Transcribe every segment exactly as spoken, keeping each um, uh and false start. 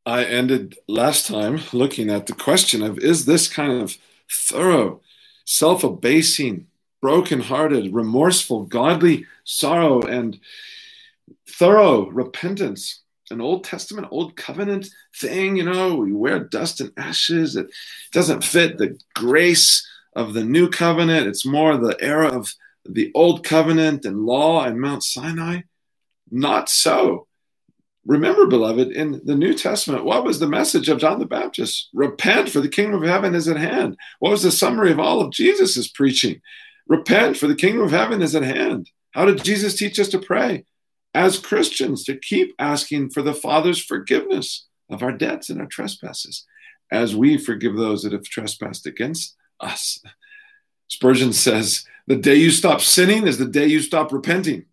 I ended last time looking at the question of, is this kind of thorough, self-abasing, broken-hearted, remorseful, godly sorrow and thorough repentance an Old Testament, Old Covenant thing? You know, we wear dust and ashes. It doesn't fit the grace of the New Covenant. It's more the era of the Old Covenant and law and Mount Sinai. Not so. Remember, beloved, in the New Testament, what was the message of John the Baptist? Repent, for the kingdom of heaven is at hand. What was the summary of all of Jesus' preaching? Repent, for the kingdom of heaven is at hand. How did Jesus teach us to pray? As Christians, to keep asking for the Father's forgiveness of our debts and our trespasses, as we forgive those that have trespassed against us. Spurgeon says, the day you stop sinning is the day you stop repenting.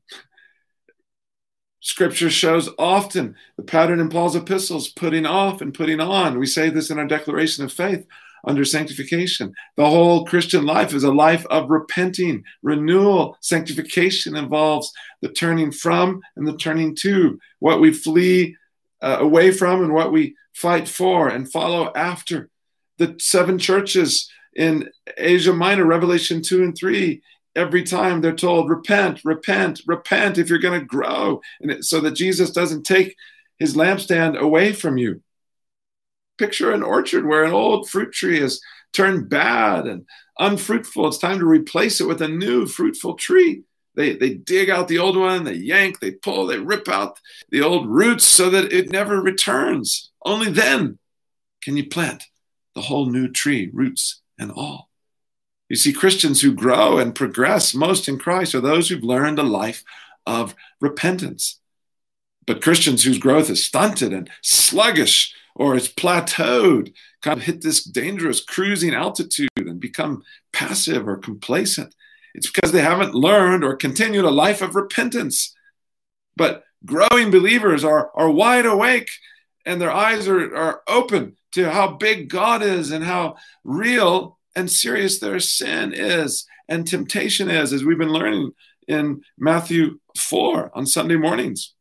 Scripture shows often the pattern in Paul's epistles, putting off and putting on. We say this in our declaration of faith under sanctification. The whole Christian life is a life of repenting, renewal. Sanctification involves the turning from and the turning to, what we flee uh, away from and what we fight for and follow after. The seven churches in Asia Minor, Revelation two and three, every time they're told, repent, repent, repent if you're going to grow, and it, so that Jesus doesn't take his lampstand away from you. Picture an orchard where an old fruit tree has turned bad and unfruitful. It's time to replace it with a new fruitful tree. They, they dig out the old one, they yank, they pull, they rip out the old roots so that it never returns. Only then can you plant the whole new tree, roots and all. You see, Christians who grow and progress most in Christ are those who've learned a life of repentance. But Christians whose growth is stunted and sluggish or is plateaued kind of hit this dangerous cruising altitude and become passive or complacent. It's because they haven't learned or continued a life of repentance. But growing believers are, are wide awake and their eyes are, are open to how big God is and how real and serious their sin is and temptation is, as we've been learning in Matthew four on Sunday mornings.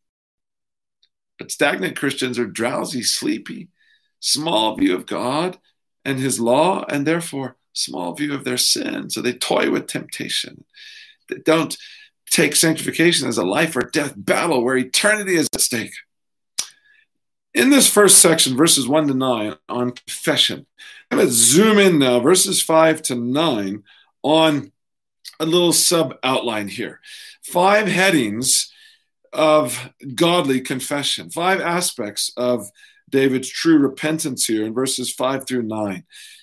But stagnant Christians are drowsy, sleepy, small view of God and his law, and therefore small view of their sin. So they toy with temptation. They don't take sanctification as a life or death battle where eternity is at stake. In this first section, verses one to nine, on confession, I'm going to zoom in now, verses five to nine, on a little sub-outline here. Five headings of godly confession, five aspects of David's true repentance here in verses five through nine.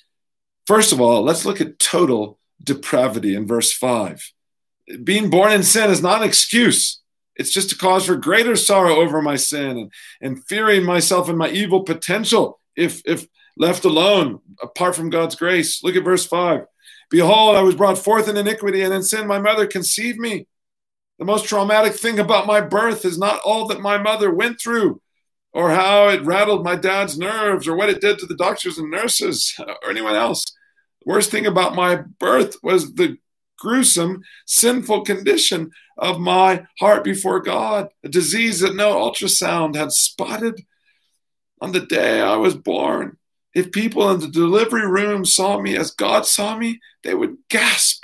First of all, let's look at total depravity in verse five. Being born in sin is not an excuse. It's just a cause for greater sorrow over my sin and, and fearing myself and my evil potential if, if left alone, apart from God's grace. Look at verse five. Behold, I was brought forth in iniquity, and in sin my mother conceived me. The most traumatic thing about my birth is not all that my mother went through, or how it rattled my dad's nerves, or what it did to the doctors and nurses, or anyone else. The worst thing about my birth was the gruesome, sinful condition of my heart before God, a disease that no ultrasound had spotted. On the day I was born, if people in the delivery room saw me as God saw me, they would gasp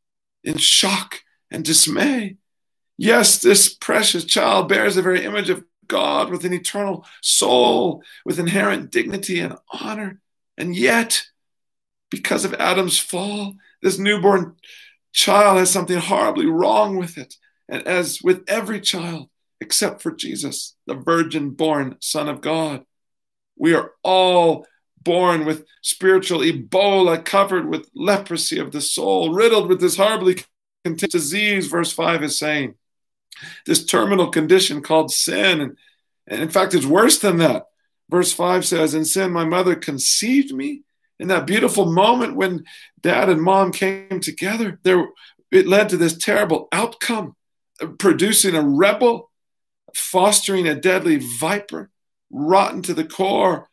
in shock and dismay. Yes, this precious child bears the very image of God with an eternal soul, with inherent dignity and honor. And yet, because of Adam's fall, this newborn child has something horribly wrong with it. And as with every child, except for Jesus, the virgin-born Son of God, we are all born with spiritual Ebola, covered with leprosy of the soul, riddled with this horribly contagious disease, verse five is saying. This terminal condition called sin. And, and in fact, it's worse than that. Verse five says, in sin, my mother conceived me. In that beautiful moment when dad and mom came together, there it led to this terrible outcome, producing a rebel, fostering a deadly viper, rotten to the core.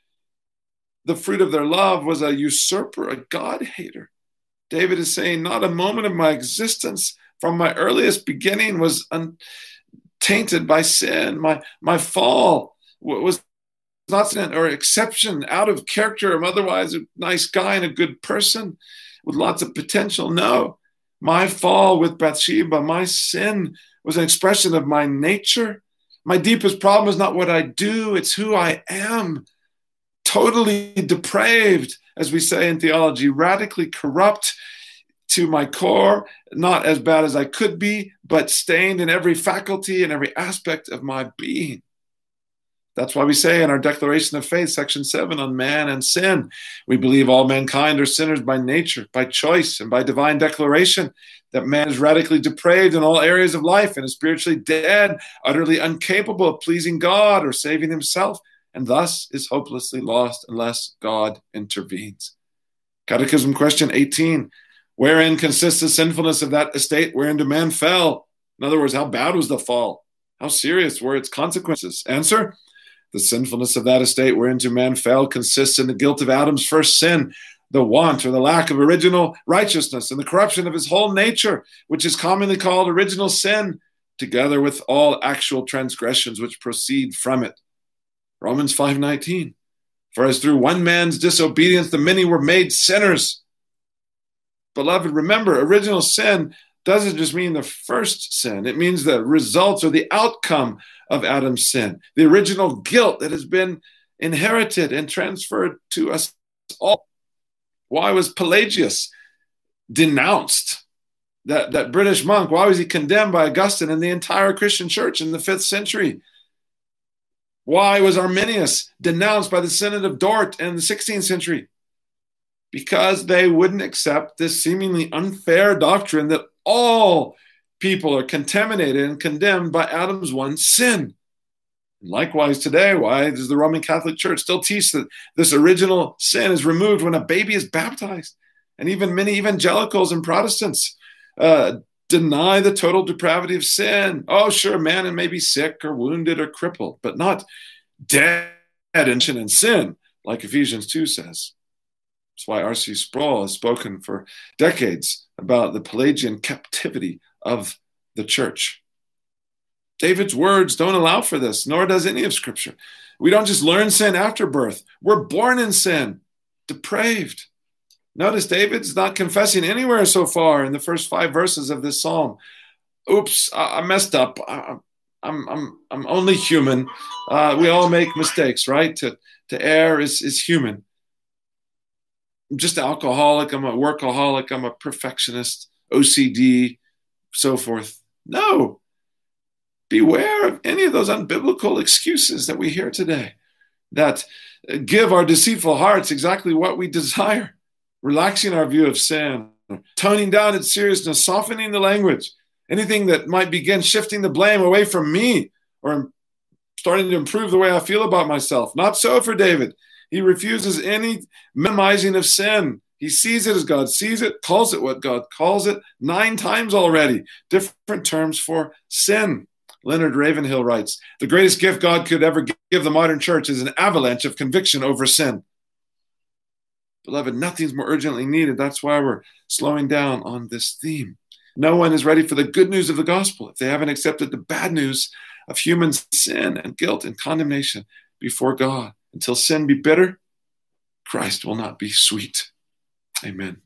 The fruit of their love was a usurper, a God-hater. David is saying, not a moment of my existence from my earliest beginning was un- tainted by sin. My, my fall was not an or exception, out of character, or otherwise a nice guy and a good person with lots of potential. No, my fall with Bathsheba, my sin was an expression of my nature. My deepest problem is not what I do, it's who I am. Totally depraved, as we say in theology, radically corrupt to my core, not as bad as I could be, but stained in every faculty and every aspect of my being. That's why we say in our Declaration of Faith, section seven, on man and sin, we believe all mankind are sinners by nature, by choice, and by divine declaration, that man is radically depraved in all areas of life and is spiritually dead, utterly incapable of pleasing God or saving himself, and thus is hopelessly lost unless God intervenes. Catechism question eighteen, wherein consists the sinfulness of that estate wherein man fell? In other words, how bad was the fall? How serious were its consequences? Answer, the sinfulness of that estate whereinto man fell consists in the guilt of Adam's first sin, the want or the lack of original righteousness, and the corruption of his whole nature, which is commonly called original sin, together with all actual transgressions which proceed from it. Romans five nineteen, for as through one man's disobedience the many were made sinners. Beloved, remember, original sin doesn't just mean the first sin. It means the results or the outcome of Adam's sin, the original guilt that has been inherited and transferred to us all. Why was Pelagius denounced? That, that British monk, why was he condemned by Augustine and the entire Christian church in the fifth century? Why was Arminius denounced by the Synod of Dort in the sixteenth century? Because they wouldn't accept this seemingly unfair doctrine that all people are contaminated and condemned by Adam's one sin. And likewise today, why does the Roman Catholic Church still teach that this original sin is removed when a baby is baptized? And even many evangelicals and Protestants uh, deny the total depravity of sin. Oh, sure, man may be sick or wounded or crippled, but not dead in sin, like Ephesians two says. That's why R C Sproul has spoken for decades about the Pelagian captivity of the church. David's words don't allow for this, nor does any of Scripture. We don't just learn sin after birth. We're born in sin, depraved. Notice David's not confessing anywhere so far in the first five verses of this psalm. Oops, I, I messed up. I, I'm, I'm, I'm only human. Uh, we all make mistakes, right? To, to err is, is human. I'm just an alcoholic. I'm a workaholic. I'm a perfectionist, O C D, so forth. No. Beware of any of those unbiblical excuses that we hear today that give our deceitful hearts exactly what we desire, relaxing our view of sin, toning down its seriousness, softening the language, anything that might begin shifting the blame away from me or starting to improve the way I feel about myself. Not so for David. He refuses any minimizing of sin. He sees it as God sees it, calls it what God calls it, nine times already. Different terms for sin. Leonard Ravenhill writes, the greatest gift God could ever give the modern church is an avalanche of conviction over sin. Beloved, nothing's more urgently needed. That's why we're slowing down on this theme. No one is ready for the good news of the gospel if they haven't accepted the bad news of human sin and guilt and condemnation before God. Until sin be bitter, Christ will not be sweet. Amen.